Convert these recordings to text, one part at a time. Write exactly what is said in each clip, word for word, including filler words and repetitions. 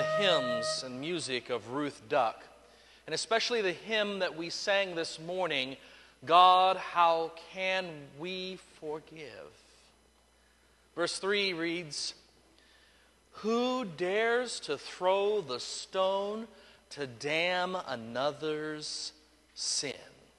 hymns and music of Ruth Duck, and especially the hymn that we sang this morning, God, How Can We Forgive? Verse three reads, Who dares to throw the stone to damn another's sin?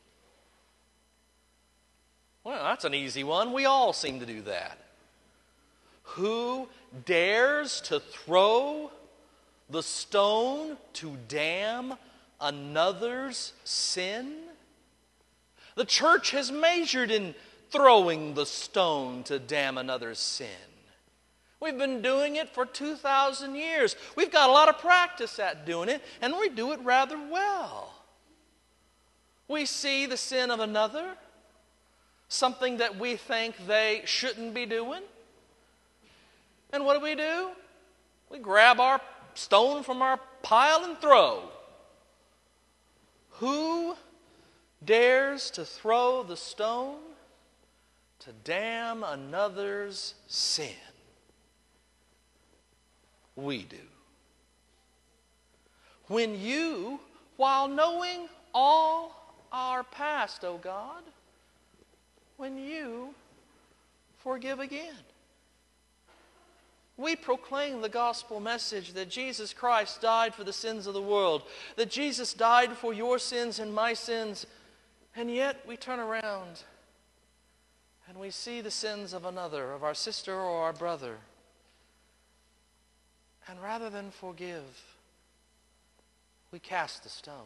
Well, that's an easy one. We all seem to do that. Who dares to throw the stone to damn another's sin? The church has measured in throwing the stone to damn another's sin. We've been doing it for two thousand years. We've got a lot of practice at doing it, and we do it rather well. We see the sin of another, something that we think they shouldn't be doing. And what do we do? We grab our stone from our pile and throw. Who dares to throw the stone to damn another's sin? We do. When you, while knowing all our past, O God, when you forgive again. We proclaim the gospel message that Jesus Christ died for the sins of the world, that Jesus died for your sins and my sins, and yet we turn around and we see the sins of another, of our sister or our brother, and rather than forgive, we cast the stone.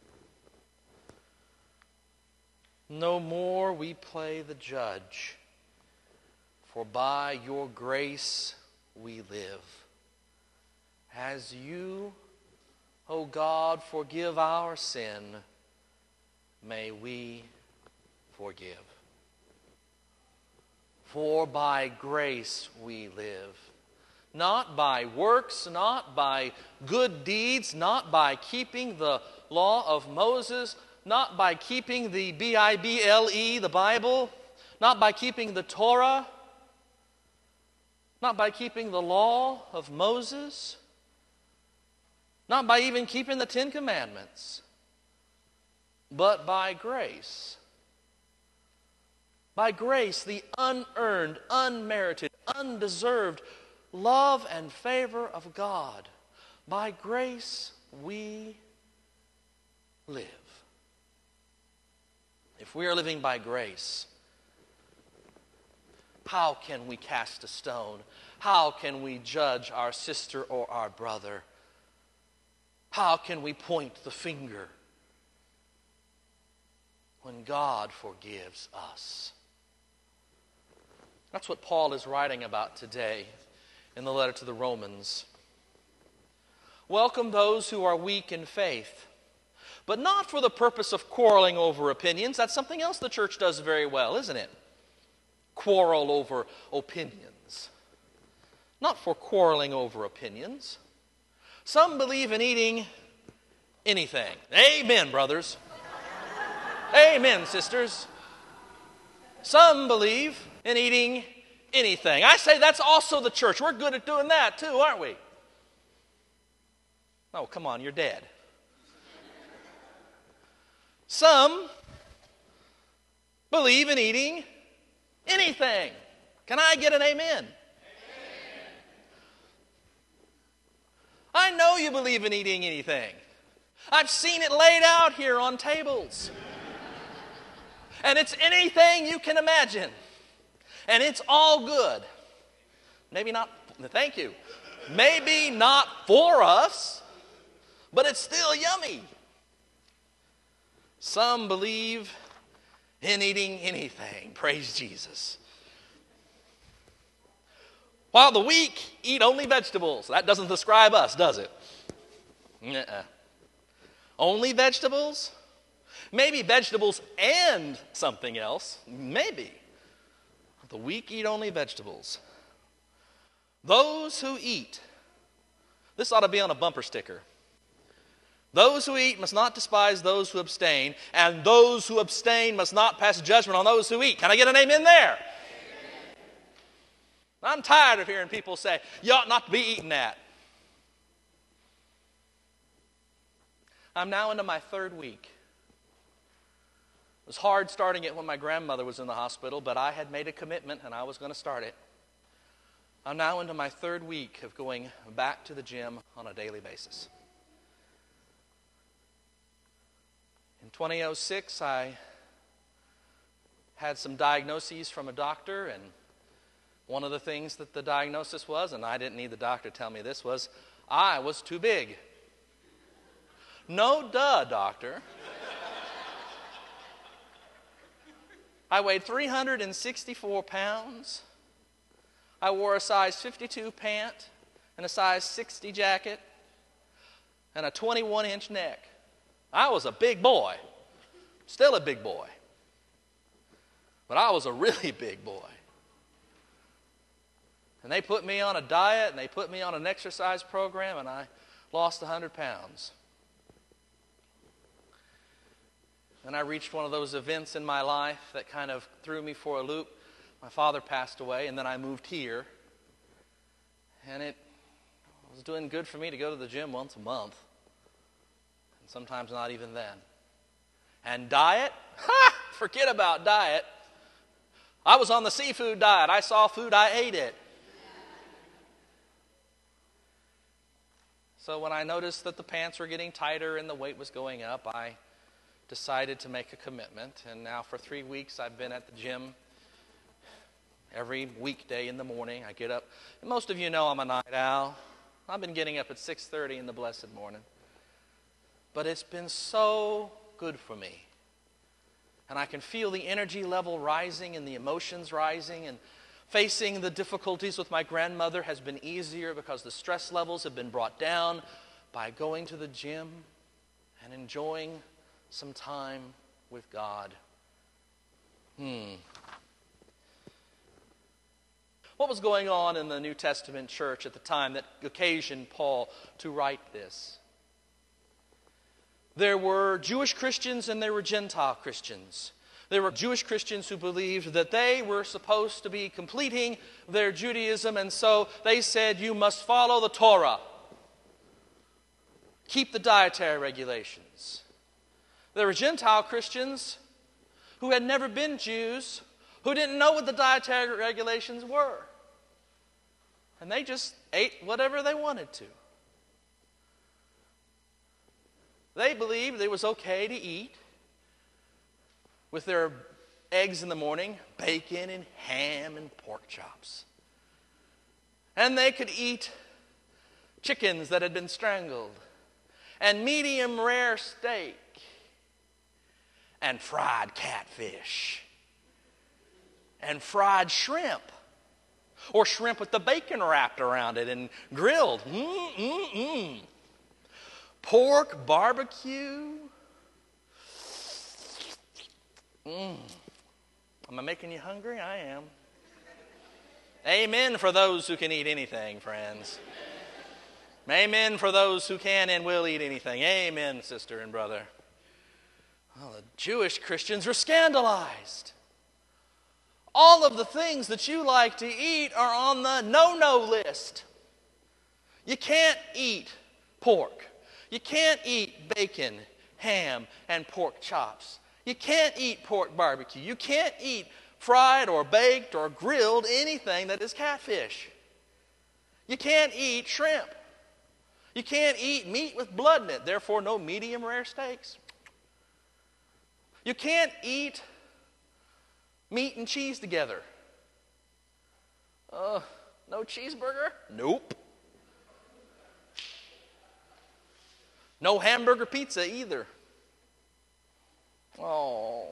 No more we play the judge, for by your grace we live. As you, O God, forgive our sin, may we forgive. For by grace we live. Not by works, not by good deeds, not by keeping the law of Moses, not by keeping the B I B L E, the Bible, not by keeping the Torah, not by keeping the law of Moses, not by even keeping the Ten Commandments, but by grace. By grace, the unearned, unmerited, undeserved love and favor of God. By grace we live. If we are living by grace, how can we cast a stone? How can we judge our sister or our brother? How can we point the finger when God forgives us? That's what Paul is writing about today in the letter to the Romans. Welcome those who are weak in faith, but not for the purpose of quarreling over opinions. That's something else the church does very well, isn't it? Quarrel over opinions. Not for quarreling over opinions. Some believe in eating anything. Amen, brothers. Amen, sisters. Some believe in eating anything. I say that's also the church. We're good at doing that too, aren't we? Oh, come on, you're dead. Some believe in eating anything. Can I get an amen? Amen? I know you believe in eating anything. I've seen it laid out here on tables. And it's anything you can imagine. And it's all good. Maybe not, thank you. Maybe not for us, but it's still yummy. Some believe in eating anything. Praise Jesus. While the weak eat only vegetables. That doesn't describe us, does it? Nuh-uh. Only vegetables? Maybe vegetables and something else. Maybe. The weak eat only vegetables. Those who eat. This ought to be on a bumper sticker. Those who eat must not despise those who abstain, and those who abstain must not pass judgment on those who eat. Can I get an amen there? Amen. I'm tired of hearing people say, you ought not to be eating that. I'm now into my third week. It was hard starting it when my grandmother was in the hospital, but I had made a commitment and I was going to start it. I'm now into my third week of going back to the gym on a daily basis. In two thousand six, I had some diagnoses from a doctor, and one of the things that the diagnosis was, and I didn't need the doctor to tell me this, was I was too big. No duh, doctor. I weighed three hundred sixty-four pounds. I wore a size fifty-two pant and a size sixty jacket and a twenty-one inch neck. I was a big boy. Still a big boy. But I was a really big boy. And they put me on a diet and they put me on an exercise program, and I lost one hundred pounds. And I reached one of those events in my life that kind of threw me for a loop. My father passed away, and then I moved here. And it was doing good for me to go to the gym once a month. And sometimes not even then. And diet? Ha! Forget about diet. I was on the seafood diet. I saw food, I ate it. So when I noticed that the pants were getting tighter and the weight was going up, I decided to make a commitment. And now for three weeks I've been at the gym every weekday in the morning. I get up. And most of you know I'm a night owl. I've been getting up at six thirty in the blessed morning. But it's been so good for me. And I can feel the energy level rising and the emotions rising, and facing the difficulties with my grandmother has been easier because the stress levels have been brought down by going to the gym and enjoying some time with God. Hmm. What was going on in the New Testament church at the time that occasioned Paul to write this? There were Jewish Christians and there were Gentile Christians. There were Jewish Christians who believed that they were supposed to be completing their Judaism, and so they said, you must follow the Torah. Keep the dietary regulations. There were Gentile Christians who had never been Jews, who didn't know what the dietary regulations were. And they just ate whatever they wanted to. They believed it was okay to eat with their eggs in the morning, bacon and ham and pork chops. And they could eat chickens that had been strangled, and medium rare steak, and fried catfish, and fried shrimp, or shrimp with the bacon wrapped around it and grilled. Mm-mm-mm. Pork barbecue. Mm. Am I making you hungry? I am. Amen for those who can eat anything, friends. Amen for those who can and will eat anything. Amen, sister and brother. Well, the Jewish Christians were scandalized. All of the things that you like to eat are on the no-no list. You can't eat pork. You can't eat bacon, ham, and pork chops. You can't eat pork barbecue. You can't eat fried or baked or grilled anything that is catfish. You can't eat shrimp. You can't eat meat with blood in it, therefore no medium rare steaks. You can't eat meat and cheese together. Uh, no cheeseburger? Nope. No hamburger pizza either. Oh.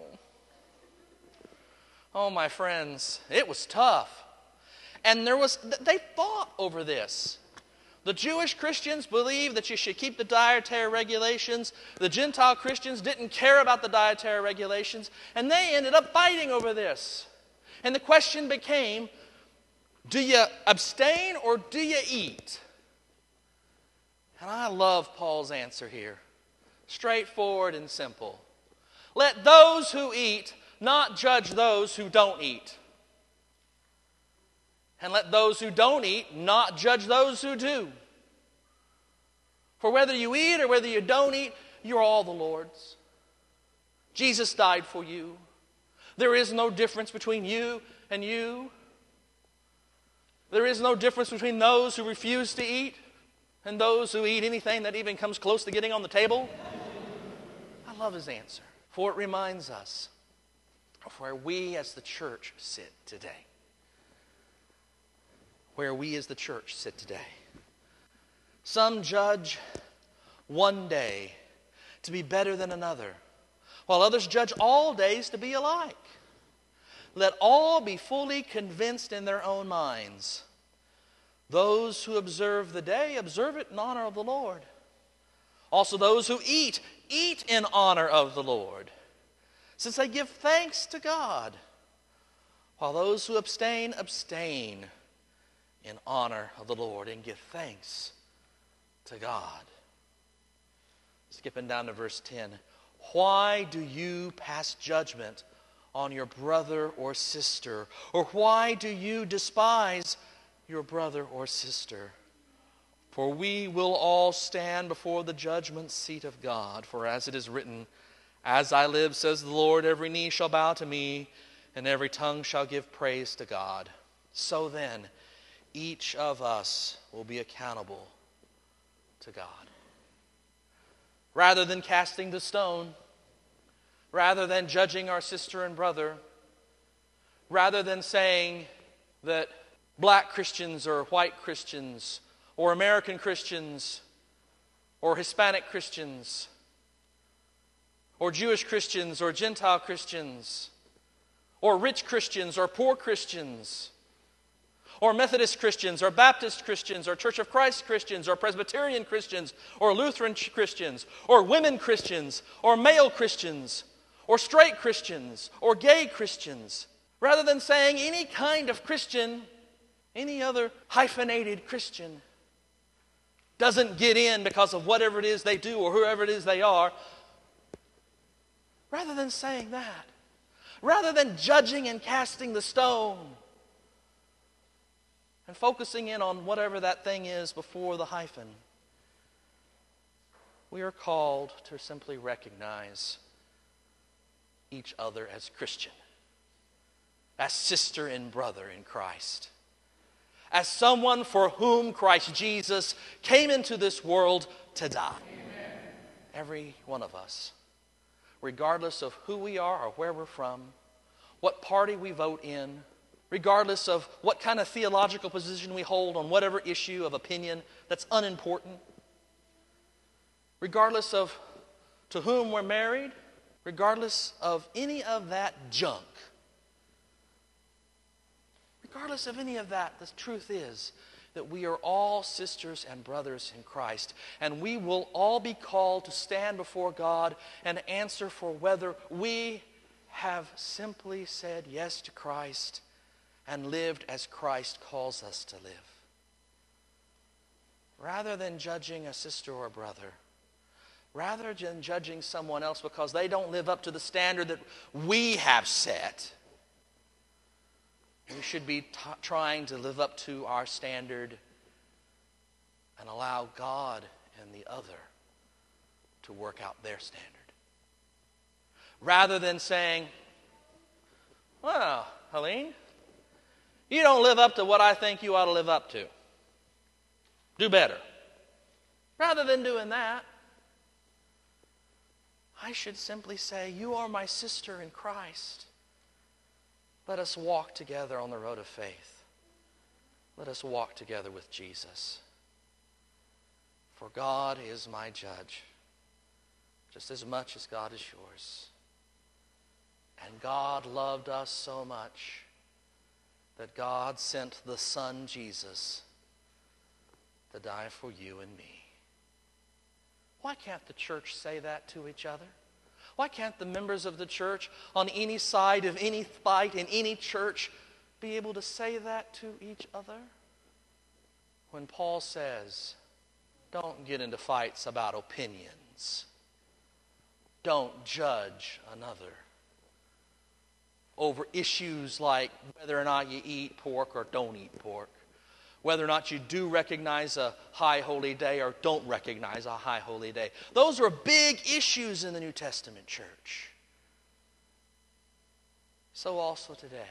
Oh, my friends, it was tough. And there was, they fought over this. The Jewish Christians believed that you should keep the dietary regulations. The Gentile Christians didn't care about the dietary regulations, and they ended up fighting over this. And the question became, do you abstain or do you eat? And I love Paul's answer here. Straightforward and simple. Let those who eat not judge those who don't eat. And let those who don't eat not judge those who do. For whether you eat or whether you don't eat, you're all the Lord's. Jesus died for you. There is no difference between you and you. There is no difference between those who refuse to eat and those who eat anything that even comes close to getting on the table. I love his answer, for it reminds us of where we as the church sit today. Where we as the church sit today. Some judge one day to be better than another, while others judge all days to be alike. Let all be fully convinced in their own minds. Those who observe the day, observe it in honor of the Lord. Also those who eat, eat in honor of the Lord, since they give thanks to God. While those who abstain, abstain in honor of the Lord and give thanks to God. Skipping down to verse ten. Why do you pass judgment on your brother or sister? Or why do you despise your brother or sister? For we will all stand before the judgment seat of God. For as it is written, as I live, says the Lord, every knee shall bow to me, and every tongue shall give praise to God. So then, each of us will be accountable to God. Rather than casting the stone, rather than judging our sister and brother, rather than saying that black Christians or white Christians or American Christians or Hispanic Christians or Jewish Christians or Gentile Christians or rich Christians or poor Christians or Methodist Christians, or Baptist Christians, or Church of Christ Christians, or Presbyterian Christians, or Lutheran Christians, or women Christians, or male Christians, or straight Christians, or gay Christians. Rather than saying any kind of Christian, any other hyphenated Christian doesn't get in because of whatever it is they do or whoever it is they are. Rather than saying that, rather than judging and casting the stone, and focusing in on whatever that thing is before the hyphen, we are called to simply recognize each other as Christian, as sister and brother in Christ, as someone for whom Christ Jesus came into this world to die. Amen. Every one of us, regardless of who we are or where we're from, what party we vote in, regardless of what kind of theological position we hold on whatever issue of opinion that's unimportant, regardless of to whom we're married, regardless of any of that junk, regardless of any of that, the truth is that we are all sisters and brothers in Christ, and we will all be called to stand before God and answer for whether we have simply said yes to Christ and lived as Christ calls us to live. Rather than judging a sister or brother, rather than judging someone else because they don't live up to the standard that we have set, we should be t- trying to live up to our standard and allow God and the other to work out their standard. Rather than saying, well, Helene, you don't live up to what I think you ought to live up to. Do better. Rather than doing that, I should simply say, you are my sister in Christ. Let us walk together on the road of faith. Let us walk together with Jesus. For God is my judge, just as much as God is yours. And God loved us so much that God sent the Son, Jesus, to die for you and me. Why can't the church say that to each other? Why can't the members of the church on any side of any fight in any church be able to say that to each other? When Paul says, don't get into fights about opinions. Don't judge another over issues like whether or not you eat pork or don't eat pork. whether or not you do recognize a high holy day or don't recognize a high holy day. Those were big issues in the New Testament church. So also today,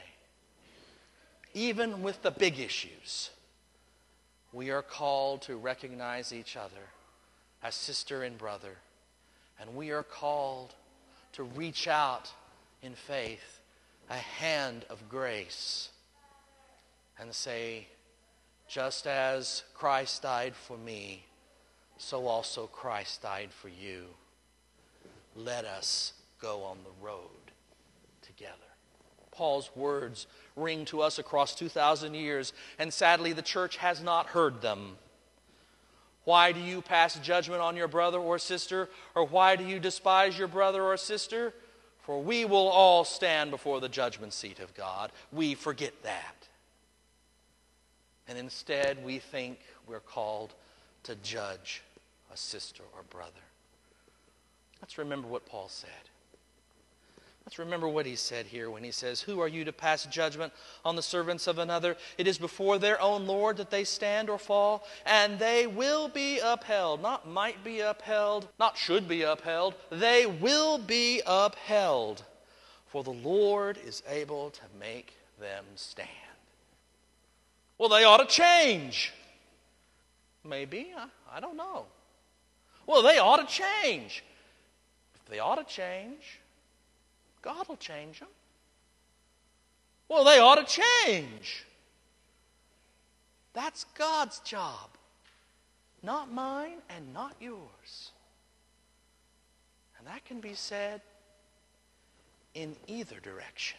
even with the big issues, we are called to recognize each other as sister and brother. And we are called to reach out in faith, a hand of grace, and say, just as Christ died for me, so also Christ died for you. Let us go on the road together. Paul's words ring to us across two thousand years, and sadly the church has not heard them. Why do you pass judgment on your brother or sister? Or why do you despise your brother or sister? For we will all stand before the judgment seat of God. We forget that. And instead we think we're called to judge a sister or brother. Let's remember what Paul said. Let's remember what he said here when he says, who are you to pass judgment on the servants of another? It is before their own Lord that they stand or fall, and they will be upheld. Not might be upheld, not should be upheld. They will be upheld. For the Lord is able to make them stand. Well, they ought to change. Maybe, I, I don't know. Well, they ought to change. If they ought to change, God will change them. Well, they ought to change. That's God's job. Not mine and not yours. And that can be said in either direction.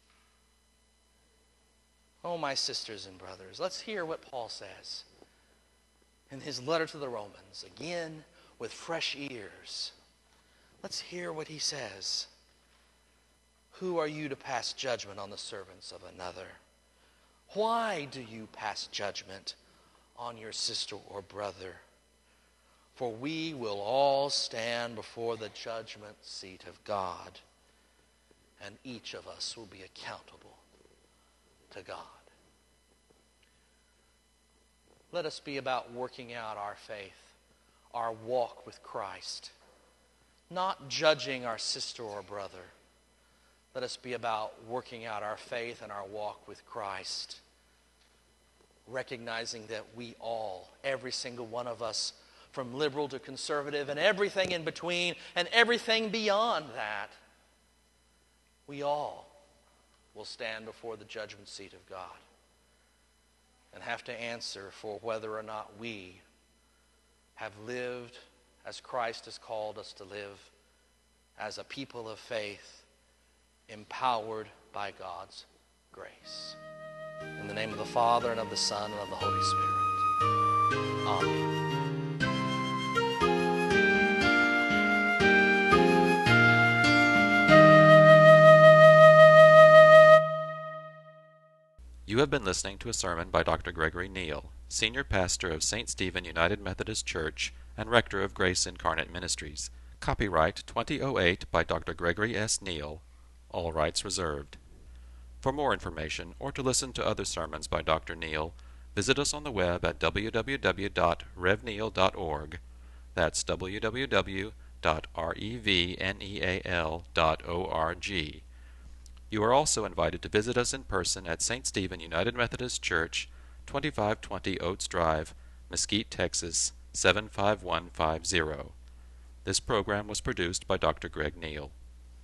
Oh, my sisters and brothers, let's hear what Paul says in his letter to the Romans, again with fresh ears. Let's hear what he says. Who are you to pass judgment on the servants of another? Why do you pass judgment on your sister or brother? For we will all stand before the judgment seat of God, and each of us will be accountable to God. Let us be about working out our faith, our walk with Christ, not judging our sister or brother. Let us be about working out our faith and our walk with Christ, recognizing that we all, every single one of us, from liberal to conservative and everything in between and everything beyond that, we all will stand before the judgment seat of God and have to answer for whether or not we have lived as Christ has called us to live, as a people of faith, empowered by God's grace. In the name of the Father, and of the Son, and of the Holy Spirit. Amen. You have been listening to a sermon by Doctor Gregory Neal, Senior Pastor of Saint Stephen United Methodist Church and Rector of Grace Incarnate Ministries. Copyright twenty oh eight by Doctor Gregory S. Neal. All rights reserved. For more information or to listen to other sermons by Doctor Neal, visit us on the web at w w w dot rev neal dot org. That's w w w dot rev neal dot org. You are also invited to visit us in person at Saint Stephen United Methodist Church, twenty-five twenty Oates Drive, Mesquite, Texas, seven five one five zero. This program was produced by Doctor Greg Neal.